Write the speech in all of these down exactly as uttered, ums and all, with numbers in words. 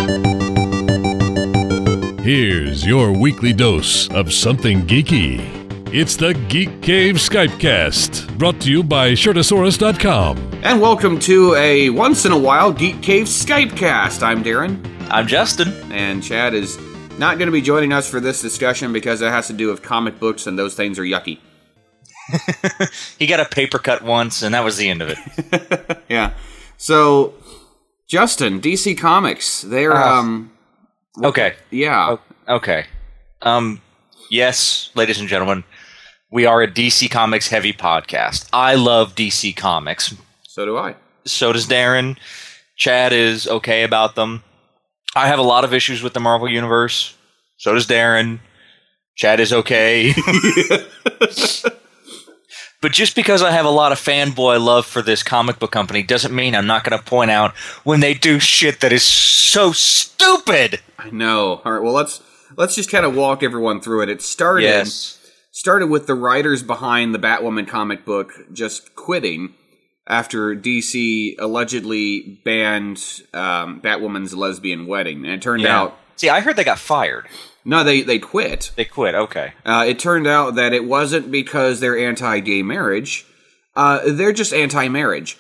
Here's your weekly dose of something geeky. It's the Geek Cave Skypecast, brought to you by Shirtosaurus dot com. And welcome to a once-in-a-while Geek Cave Skypecast. I'm Darren. I'm Justin. And Chad is not going to be joining us for this discussion because it has to do with comic books and those things are yucky. He got a paper cut once, and that was the end of it. Yeah. So, Justin, D C Comics, they're, uh, um... Okay. Yeah. Okay. Um, yes, ladies and gentlemen, we are a D C Comics heavy podcast. I love D C Comics. So do I. So does Darren. Chad is okay about them. I have a lot of issues with the Marvel Universe. So does Darren. Chad is okay. But just because I have a lot of fanboy love for this comic book company doesn't mean I'm not going to point out when they do shit that is so stupid. I know. All right, well, let's let's just kind of walk everyone through it. It started yes. started with the writers behind the Batwoman comic book just quitting after D C allegedly banned um, Batwoman's lesbian wedding. And it turned yeah. out... See, I heard they got fired. No, they, they quit. They quit, okay. Uh, it turned out that it wasn't because they're anti-gay marriage. Uh, they're just anti-marriage.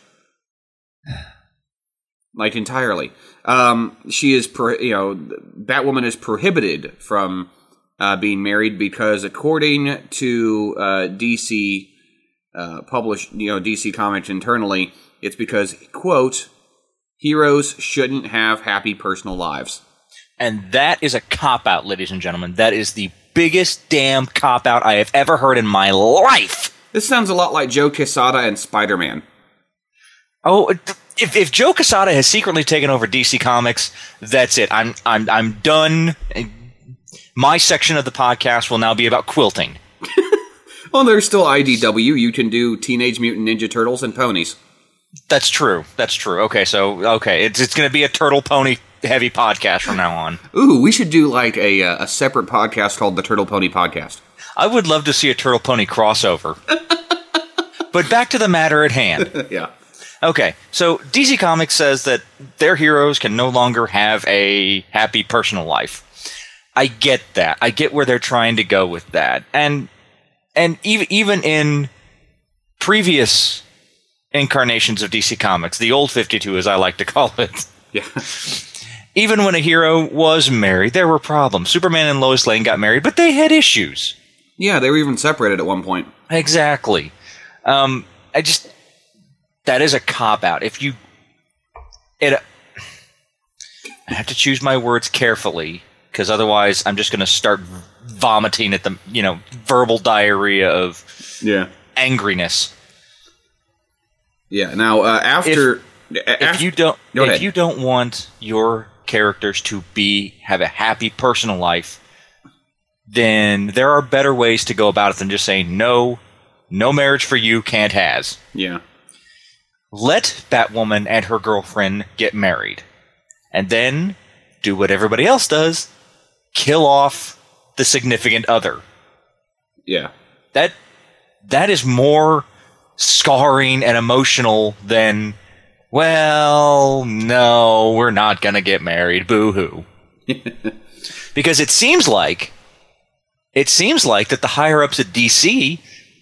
Like, entirely. Um, she is, pro- you know, Batwoman is prohibited from uh, being married because according to uh, D C, uh, published, you know, D C Comics internally, it's because, quote, heroes shouldn't have happy personal lives. And that is a cop-out, ladies and gentlemen. That is the biggest damn cop-out I have ever heard in my life. This sounds a lot like Joe Quesada and Spider-Man. Oh, if if Joe Quesada has secretly taken over D C Comics, that's it. I'm I'm I'm done. My section of the podcast will now be about quilting. Well, there's still I D W. You can do Teenage Mutant Ninja Turtles and ponies. That's true. That's true. Okay, so okay, it's it's going to be a turtle pony heavy podcast from now on. Ooh, we should do like a a separate podcast called the Turtle Pony Podcast. I would love to see a turtle pony crossover. But back to the matter at hand. Yeah. Okay, so D C Comics says that their heroes can no longer have a happy personal life. I get that. I get where they're trying to go with that. And and even even in previous incarnations of D C Comics, the old fifty-two as I like to call it. Yeah. Even when a hero was married, there were problems. Superman and Lois Lane got married, but they had issues. Yeah, they were even separated at one point. Exactly. Um, I just... That is a cop-out. If you... It, I have to choose my words carefully, because otherwise I'm just going to start vomiting at the, you know, verbal diarrhea of yeah. angriness. Yeah, now, uh, after... If, if you don't Go if ahead. you don't want your characters to be have a happy personal life, then there are better ways to go about it than just saying no, no marriage for you, can't has. Yeah. Let Batwoman and her girlfriend get married, and then do what everybody else does: kill off the significant other. Yeah. That that is more scarring and emotional than, well, no, we're not going to get married, boo-hoo. Because it seems like, it seems like that the higher-ups at D C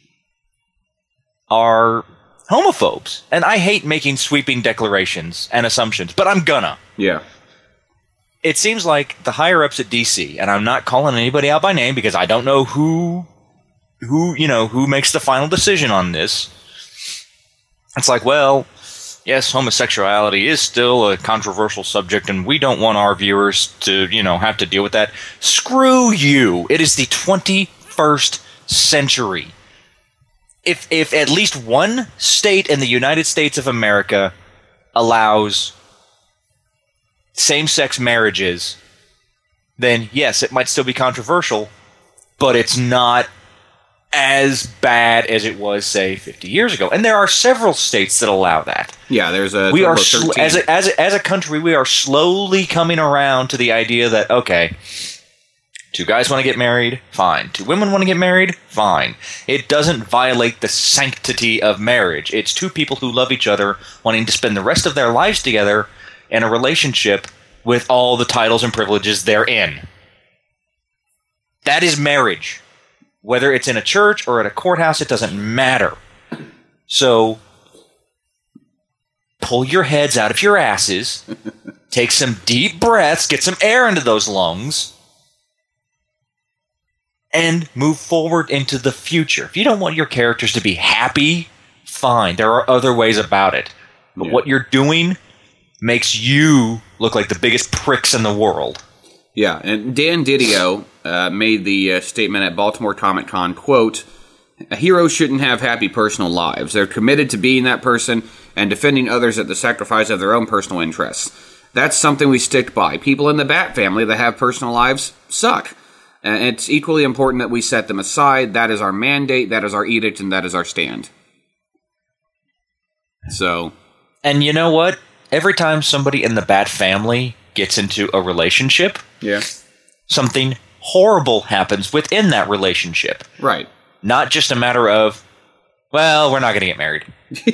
are homophobes. And I hate making sweeping declarations and assumptions, but I'm gonna. Yeah. It seems like the higher-ups at D C, and I'm not calling anybody out by name because I don't know who, who, you know, who makes the final decision on this. It's like, well... Yes, homosexuality is still a controversial subject, and we don't want our viewers to, you know, have to deal with that. Screw you. It is the twenty-first century. If if at least one state in the United States of America allows same-sex marriages, then yes, it might still be controversial, but it's not as bad as it was, say, fifty years ago. And there are several states that allow that. Yeah, there's a... We are sl- as, a, as, a, as a country, we are slowly coming around to the idea that, okay, two guys want to get married, fine. Two women want to get married, fine. It doesn't violate the sanctity of marriage. It's two people who love each other wanting to spend the rest of their lives together in a relationship with all the titles and privileges therein. That is marriage. Whether it's in a church or at a courthouse, it doesn't matter. So, pull your heads out of your asses, take some deep breaths, get some air into those lungs, and move forward into the future. If you don't want your characters to be happy, fine. There are other ways about it. But Yeah. what you're doing makes you look like the biggest pricks in the world. Yeah, and Dan Didio uh, made the uh, statement at Baltimore Comic Con, quote, "Heroes shouldn't have happy personal lives. They're committed to being that person and defending others at the sacrifice of their own personal interests. That's something we stick by. People in the Bat family that have personal lives suck. And it's equally important that we set them aside. That is our mandate, that is our edict, and that is our stand." So... And you know what? Every time somebody in the Bat family gets into a relationship, yeah, something horrible happens within that relationship. right. Not just a matter of, well, we're not going to get married.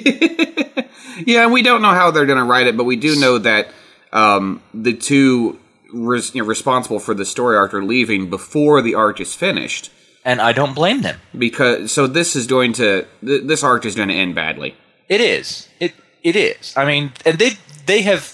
Yeah, we don't know how they're going to write it, but we do know that um, the two res- you know, responsible for the story arc are leaving before the arc is finished. And I don't blame them. Because so this is going to th- this arc is going to end badly. It is. It it is. I mean, and they they have.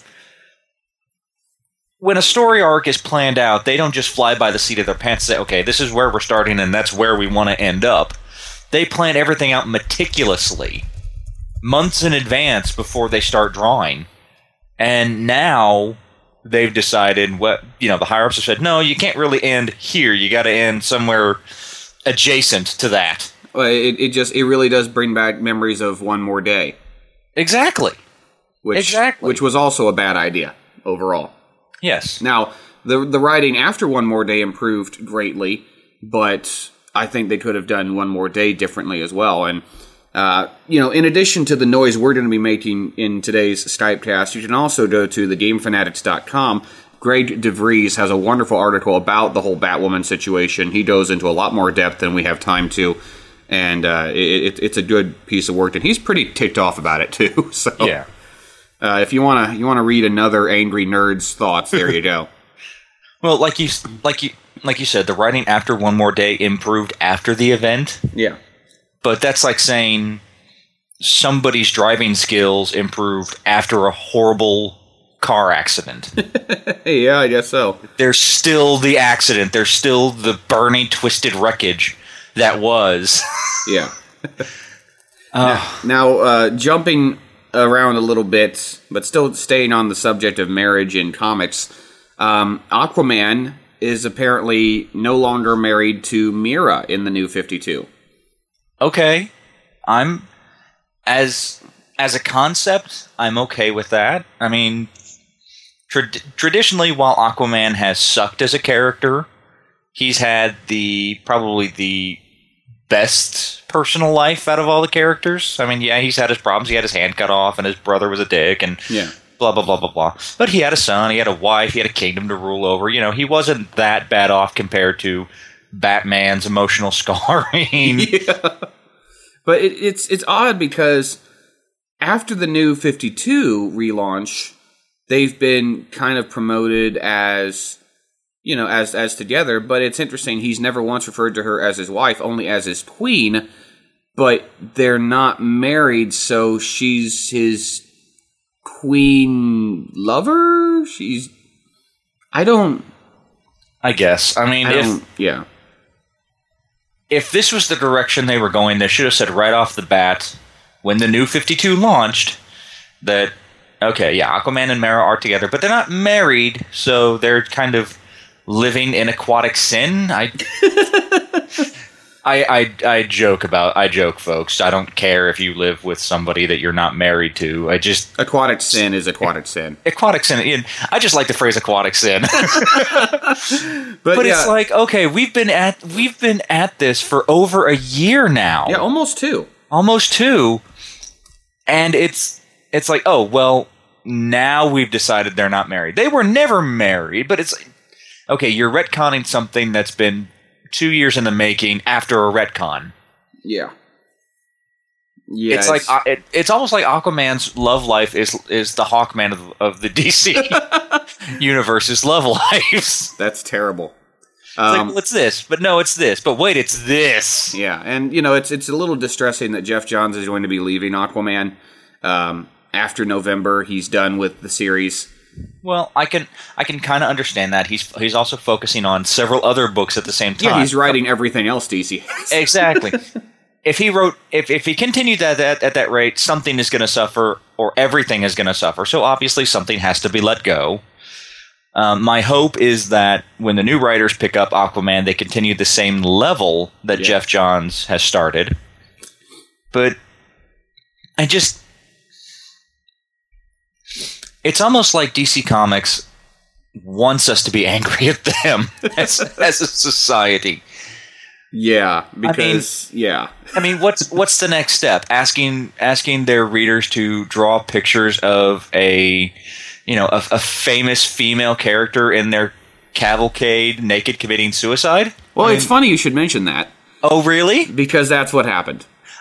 When a story arc is planned out, they don't just fly by the seat of their pants and say, okay, this is where we're starting and that's where we want to end up. They plan everything out meticulously, months in advance before they start drawing. And now they've decided, what you know, the higher-ups have said, no, you can't really end here. You got to end somewhere adjacent to that. Well, it, it just it really does bring back memories of One More Day. Exactly. Which, exactly. Which was also a bad idea overall. Yes. Now, the the writing after One More Day improved greatly, but I think they could have done One More Day differently as well. And, uh, you know, in addition to the noise we're going to be making in today's Skypecast, you can also go to the game fanatics dot com. Greg DeVries has a wonderful article about the whole Batwoman situation. He goes into a lot more depth than we have time to, and uh, it, it, it's a good piece of work. And he's pretty ticked off about it, too. So, yeah. Uh, if you want to, you want to read another angry nerd's thoughts. There you go. Well, like you, like you, like you said, the writing after One More Day improved after the event. Yeah, but that's like saying somebody's driving skills improved after a horrible car accident. Yeah, I guess so. There's still the accident. There's still the burning, twisted wreckage that was. Yeah. uh, now, now uh, jumping around a little bit, but still staying on the subject of marriage in comics, um, Aquaman is apparently no longer married to Mira in the New fifty-two. Okay, I'm as as a concept, I'm okay with that. I mean, tra- traditionally, while Aquaman has sucked as a character, he's had the probably the best personal life out of all the characters. I mean, yeah, he's had his problems. He had his hand cut off, and his brother was a dick, and yeah. blah, blah, blah, blah, blah. But he had a son, he had a wife, he had a kingdom to rule over. You know, he wasn't that bad off compared to Batman's emotional scarring. Yeah. But it, it's it's odd because after the New fifty-two relaunch, they've been kind of promoted as... you know, as as together, but it's interesting, he's never once referred to her as his wife, only as his queen, but they're not married, so she's his queen lover? She's... I don't... I guess. I mean, I if don't, yeah. if this was the direction they were going, they should have said right off the bat, when the New fifty-two launched, that, okay, yeah, Aquaman and Mara are together, but they're not married, so they're kind of living in aquatic sin. I, I, I, I joke about. I joke, folks. I don't care if you live with somebody that you're not married to. I just Aquatic sin is aquatic sin. aquatic sin. I just like the phrase aquatic sin. But, but yeah, it's like, okay, we've been at we've been at this for over a year now. yeah, almost two. Almost two, and it's it's like, oh well, now we've decided they're not married. They were never married, but it's. Okay, you're retconning something that's been two years in the making after a retcon. Yeah. Yeah, it's, it's like uh, it, it's almost like Aquaman's love life is is the Hawkman of, of the D C universe's love lives. That's terrible. It's um, like, well, it's this, but no, it's this. But wait, it's this. Yeah, and you know, it's it's a little distressing that Geoff Johns is going to be leaving Aquaman um, after November. He's done with the series. Well, I can I can kind of understand that. He's he's also focusing on several other books at the same time. Yeah, he's writing everything else D C has. Exactly. If he wrote, if, if he continued at that at that rate, something is going to suffer, or everything is going to suffer. So obviously, something has to be let go. Um, my hope is that when the new writers pick up Aquaman, they continue the same level that yeah. Geoff Johns has started. But I just, it's almost like D C Comics wants us to be angry at them as as a society. Yeah, because I mean, yeah. I mean, what's what's the next step? Asking asking their readers to draw pictures of a, you know, a, a famous female character in their cavalcade naked committing suicide? Well, I mean, it's funny you should mention that. Oh, really? Because that's what happened.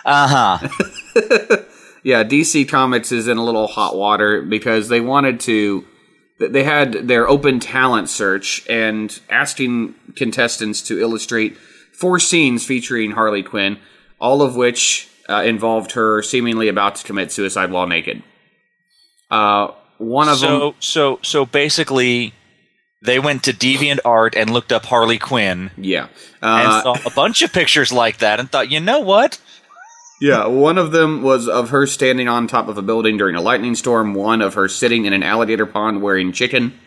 Uh-huh. Yeah, D C Comics is in a little hot water because they wanted to they had their open talent search and asking contestants to illustrate four scenes featuring Harley Quinn, all of which uh, involved her seemingly about to commit suicide while naked. Uh, one of so, them. So, so basically, they went to DeviantArt and looked up Harley Quinn. Yeah, uh, and saw a bunch of pictures like that, and thought, you know what? Yeah, one of them was of her standing on top of a building during a lightning storm. One of her sitting in an alligator pond wearing chicken.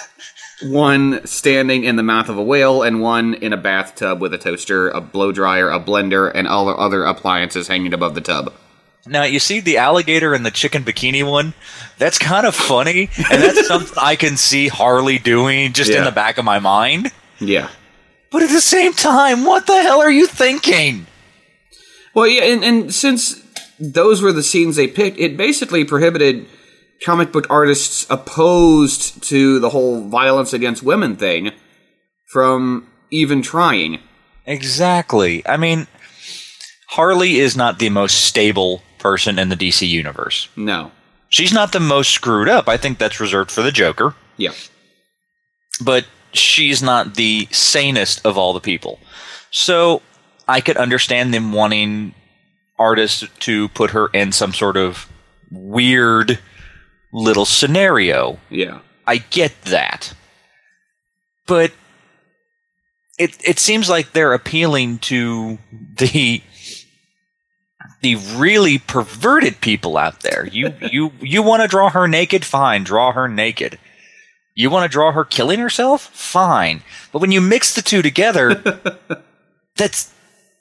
One standing in the mouth of a whale, and one in a bathtub with a toaster, a blow dryer, a blender, and all other appliances hanging above the tub. Now, you see the alligator and the chicken bikini one? That's kind of funny, and that's something I can see Harley doing just yeah. in the back of my mind. Yeah. But at the same time, what the hell are you thinking? Well, yeah, and, and since those were the scenes they picked, it basically prohibited comic book artists opposed to the whole violence against women thing from even trying. Exactly. I mean, Harley is not the most stable person in the D C universe. No. She's not the most screwed up. I think that's reserved for the Joker. Yeah. But she's not the sanest of all the people. So I could understand them wanting artists to put her in some sort of weird little scenario. Yeah. I get that. But it it seems like they're appealing to the the really perverted people out there. You you you want to draw her naked? Fine, draw her naked. You want to draw her killing herself? Fine. But when you mix the two together, that's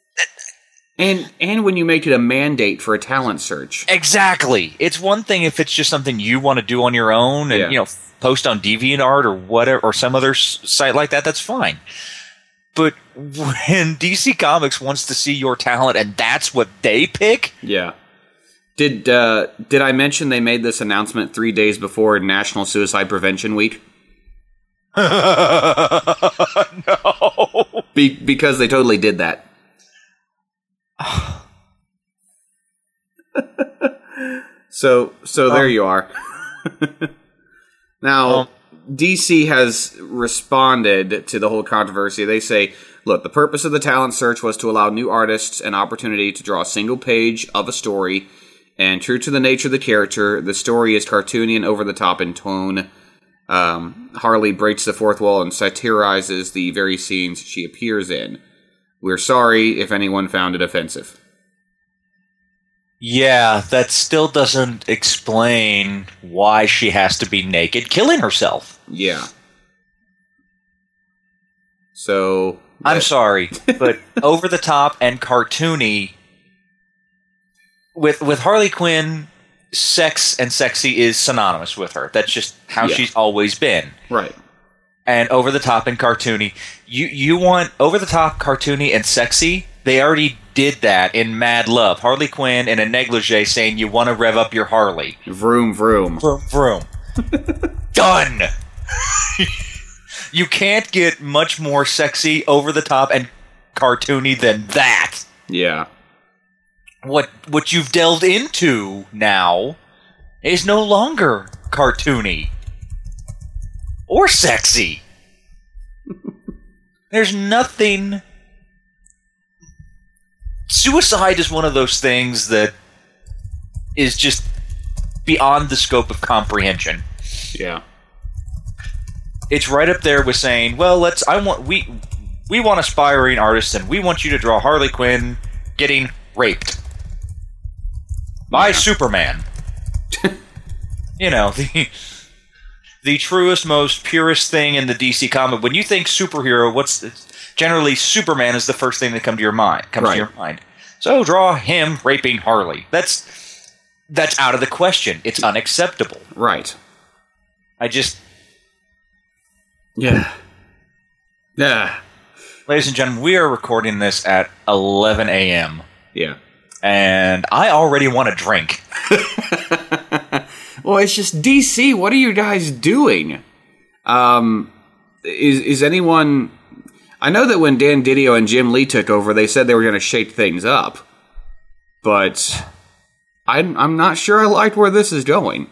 And and when you make it a mandate for a talent search. Exactly. It's one thing if it's just something you want to do on your own and, yeah. you know, post on DeviantArt or whatever, or some other s- site like that, that's fine. But when D C Comics wants to see your talent and that's what they pick? Yeah. Did uh, did I mention they made this announcement three days before National Suicide Prevention Week? No. Be- because they totally did that. so so there um, you are. Now, um, D C has responded to the whole controversy. They say, look, the purpose of the talent search was to allow new artists an opportunity to draw a single page of a story, and true to the nature of the character, the story is cartoony and over the top in tone. Um, Harley breaks the fourth wall and satirizes the very scenes she appears in. We're sorry if anyone found it offensive. Yeah, that still doesn't explain why she has to be naked killing herself. Yeah. So... I'm sorry, but over the top and cartoony... With, with Harley Quinn, sex and sexy is synonymous with her. That's just how yeah. she's always been. Right. And over the top and cartoony. You you want over the top, cartoony, and sexy? They already did that in Mad Love. Harley Quinn in a negligee saying you want to rev up your Harley. Vroom, vroom. Vroom, vroom. Done! You can't get much more sexy, over the top, and cartoony than that. Yeah. what what you've delved into now is no longer cartoony or sexy. There's nothing. Suicide is one of those things that is just beyond the scope of comprehension. Yeah. It's right up there with saying, well, let's I want we we want aspiring artists and we want you to draw Harley Quinn getting raped by Yeah. Superman. You know, the the truest, most purest thing in the D C comic. When you think superhero, what's the, generally Superman is the first thing that come to your mind comes Right. to your mind. So draw him raping Harley. That's that's out of the question. It's unacceptable. Right. I just Yeah. Yeah. Ladies and gentlemen, we are recording this at eleven a.m. Yeah. and I already want a drink. Well, it's just D C. What are you guys doing? Um, is is anyone? I know that when Dan Didio and Jim Lee took over, they said they were going to shake things up, but I'm I'm not sure I like where this is going.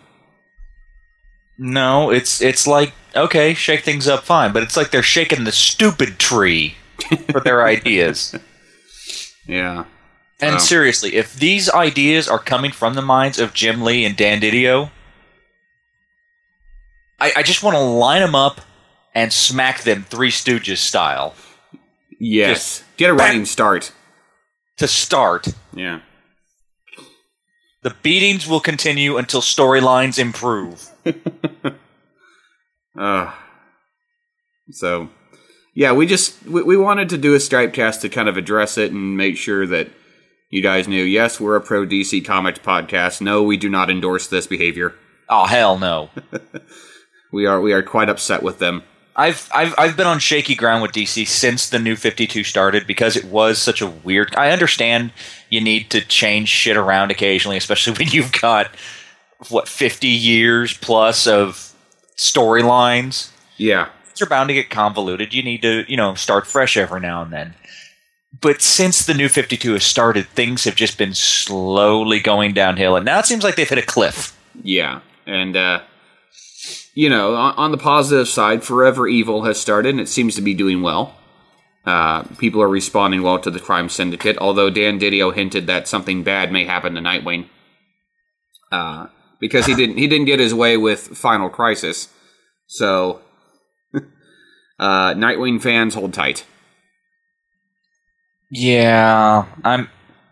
No, it's it's like, okay, shake things up, fine, but it's like they're shaking the stupid tree for their ideas. Yeah. And Wow. seriously, if these ideas are coming from the minds of Jim Lee and Dan Didio, I, I just want to line them up and smack them Three Stooges style. Yes. Just Get a bang. running start. To start, Yeah. the beatings will continue until storylines improve. Uh, so, yeah, we just we, we wanted to do a Stripecast to kind of address it and make sure that you guys knew, yes, we're a pro D C Comics podcast. No, we do not endorse this behavior. Oh, hell no. We are we are quite upset with them. I've I've I've been on shaky ground with D C since the New fifty-two started because it was such a weird. I understand you need to change shit around occasionally, especially when you've got what fifty years plus of storylines. Yeah. They're bound to get convoluted. You need to, you know, start fresh every now and then. But since the New fifty-two has started, things have just been slowly going downhill, and now it seems like they've hit a cliff. Yeah. And, uh, you know, on, on the positive side, Forever Evil has started, and it seems to be doing well. Uh, people are responding well to the Crime Syndicate, although Dan Didio hinted that something bad may happen to Nightwing. Uh, because he didn't he didn't get his way with Final Crisis. So, uh, Nightwing fans, hold tight. Yeah, I'm.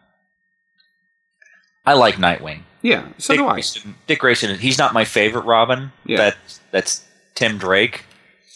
I like Nightwing. Yeah, so Dick do I. Grayson, Dick Grayson, he's not my favorite Robin. Yeah. That, that's Tim Drake.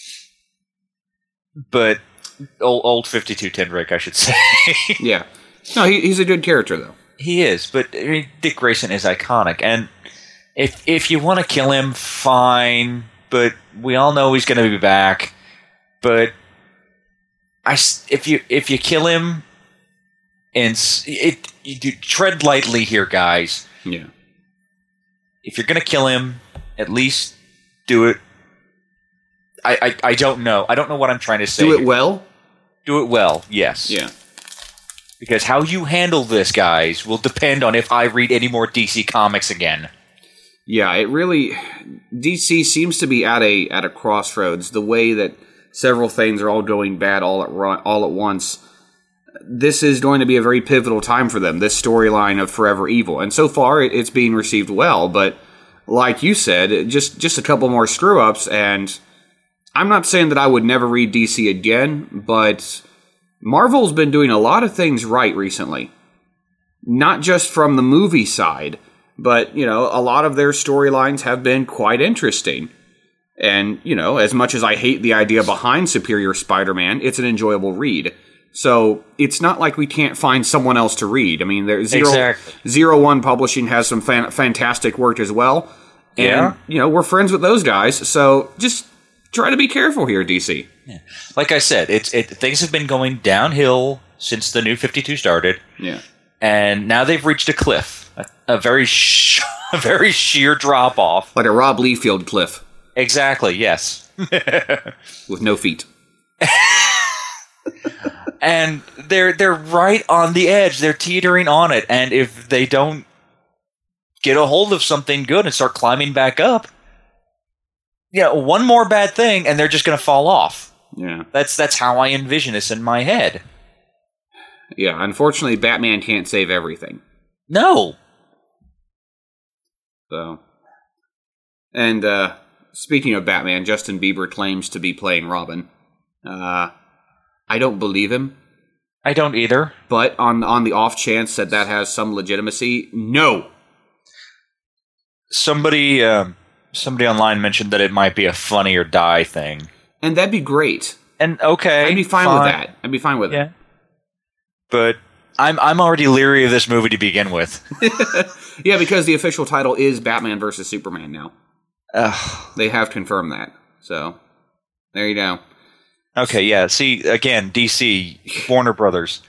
But old, old fifty-two Tim Drake, I should say. Yeah. No, he, he's a good character, though. He is, but I mean, Dick Grayson is iconic. And if if you want to kill him, fine. But we all know he's going to be back. But I, s- if you if you kill him, and s- it, you do, tread lightly here, guys. Yeah. If you're going to kill him, at least do it. I, I, I don't know. I don't know what I'm trying to say. Do it here. well? Do it well, yes. Yeah. Because how you handle this, guys, will depend on if I read any more D C comics again. Yeah, it really D C seems to be at a at a crossroads. The way that several things are all going bad all at ro- all at once. This is going to be a very pivotal time for them. This storyline of Forever Evil, and so far it, it's being received well. But like you said, just just a couple more screw ups, and I'm not saying that I would never read D C again, but Marvel's been doing a lot of things right recently. Not just from the movie side, but, you know, a lot of their storylines have been quite interesting. And, you know, as much as I hate the idea behind Superior Spider-Man, it's an enjoyable read. So it's not like we can't find someone else to read. I mean, there's Zero, Exactly. Zero One Publishing has some fan- fantastic work as well. And, Yeah. you know, we're friends with those guys. So just try to be careful here, D C. Yeah. Like I said, it's it, things have been going downhill since the New fifty-two started, Yeah. and now they've reached a cliff, a, a very sh- a very sheer drop off. Like a Rob Liefeld cliff Exactly. Yes. with no feet. And they're they're right on the edge. They're teetering on it. And if they don't get a hold of something good and start climbing back up, yeah, one more bad thing and they're just going to fall off. Yeah. That's that's how I envision this in my head. Yeah, unfortunately, Batman can't save everything. No. So, and uh, speaking of Batman, Justin Bieber claims to be playing Robin. Uh, I don't believe him. I don't either. But on on the off chance that that has some legitimacy, no. Somebody, uh, somebody online mentioned that it might be a Funny or Die thing, and that'd be great. And okay, I'd be fine, fine. with that. I'd be fine with yeah. it. But I'm I'm already leery of this movie to begin with. Yeah, because the official title is Batman versus Superman now. Ugh. They have confirmed that. So, there you go. Okay, yeah. See, again, D C, Warner Brothers.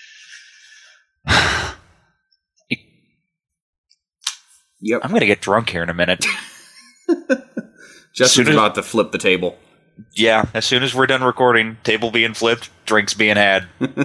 Yep. I'm going to get drunk here in a minute. Justin's about to flip the table. Yeah, as soon as we're done recording, table being flipped, drinks being had.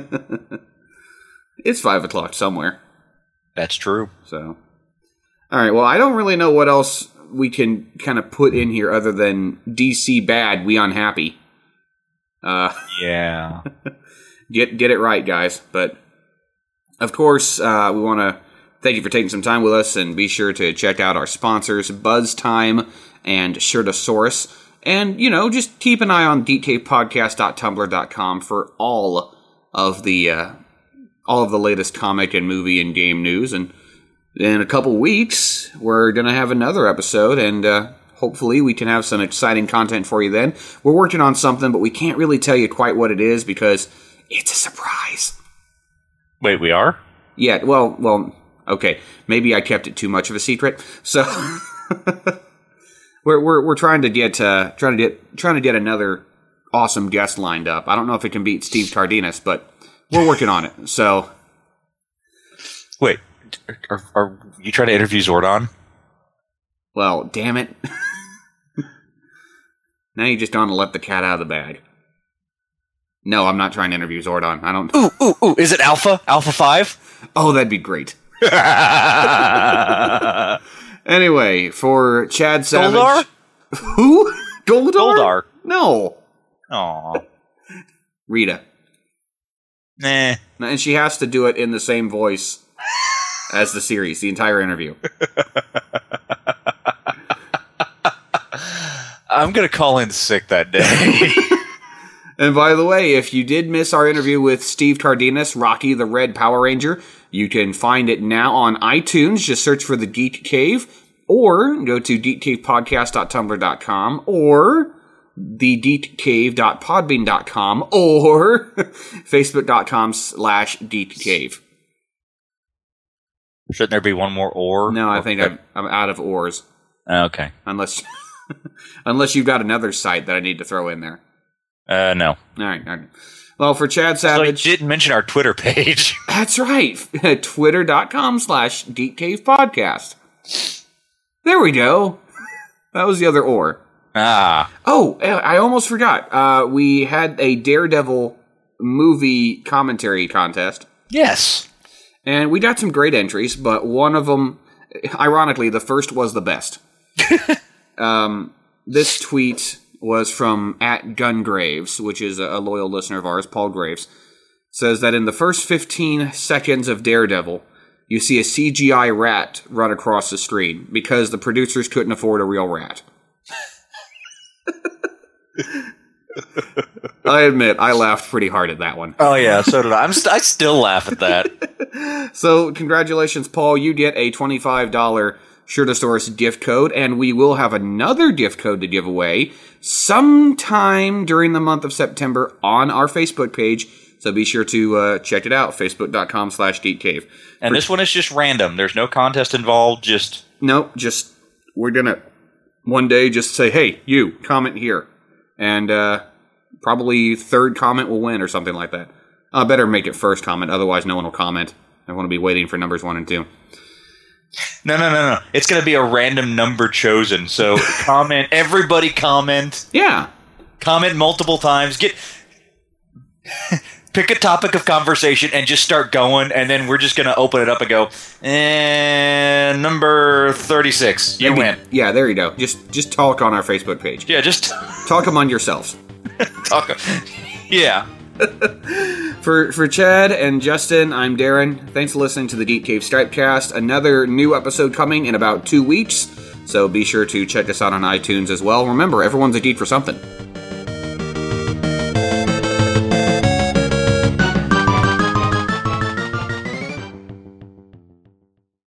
It's five o'clock somewhere. That's true. So, all right. Well, I don't really know what else we can kind of put in here other than D C bad, we unhappy. Uh, yeah. get get it right, guys. But of course, uh, we want to thank you for taking some time with us, and be sure to check out our sponsors, BuzzTime and Shirtosaurus. And, you know, just keep an eye on geek cave podcast dot tumblr dot com for all of the uh, all of the latest comic and movie and game news. And in a couple weeks, we're going to have another episode, and uh, hopefully we can have some exciting content for you then. We're working on something, but we can't really tell you quite what it is because it's a surprise. Wait, we are? Yeah, well, well, okay. Maybe I kept it too much of a secret. So... We're we're we're trying to get uh, trying to get trying to get another awesome guest lined up. I don't know if it can beat Steve Cardenas, but we're working on it. So, wait, are, are you trying to interview Zordon? Well, damn it! Now you just don't let the cat out of the bag. No, I'm not trying to interview Zordon. I don't. Ooh, ooh, ooh! Is it Alpha? Alpha Five? Oh, that'd be great. Anyway, for Chad Savage... Goldar? Who? Goldar? Goldar. No. Aw. Rita. Nah. And she has to do it in the same voice as the series, the entire interview. I'm going to call in sick that day. And by the way, if you did miss our interview with Steve Cardenas, Rocky the Red Power Ranger, you can find it now on iTunes. Just search for The Geek Cave, or go to geek cave podcast dot tumblr dot com, or the geek cave dot podbean dot com, or facebook dot com slash geek cave. Shouldn't there be one more or? No, I think I'm, I'm out of ors. Okay. Unless, unless you've got another site that I need to throw in there. Uh, no. All right, all right. Well, for Chad So Savage... you didn't mention our Twitter page. That's right. Twitter dot com slash Geek Cave Podcast. There we go. That was the other or. Ah. Oh, I almost forgot. Uh, we had a Daredevil movie commentary contest. Yes. And we got some great entries, but one of them, ironically, the first was the best. um, this tweet was from at Gungraves, which is a loyal listener of ours, Paul Graves. Says that in the first fifteen seconds of Daredevil, you see a C G I rat run across the screen because the producers couldn't afford a real rat. I admit, I laughed pretty hard at that one. Oh, yeah, so did I. I'm st- I still laugh at that. So, congratulations, Paul. You get a twenty-five dollars Shirtosaurus gift code, and we will have another gift code to give away sometime during the month of September on our Facebook page. So be sure to uh, check it out, facebook dot com slash geek cave. And For- this one is just random. There's no contest involved, just... No, just, we're going to one day just say, hey, you, comment here. And uh, probably third comment will win or something like that. I better make it first comment, otherwise no one will comment. I want to be waiting for numbers one and two. No, no, no, no. It's going to be a random number chosen. So comment, everybody comment. Yeah. Comment multiple times. Get pick a topic of conversation and just start going, and then we're just going to open it up and go, and number thirty-six, you Maybe, win. Yeah, there you go. Just just talk on our Facebook page. Yeah, just Talk among yourselves. talk. Yeah. For for Chad and Justin, I'm Darren. Thanks for listening to the Geek Cave Stripecast. Another new episode coming in about two weeks, so be sure to check us out on iTunes as well. Remember, everyone's a geek for something.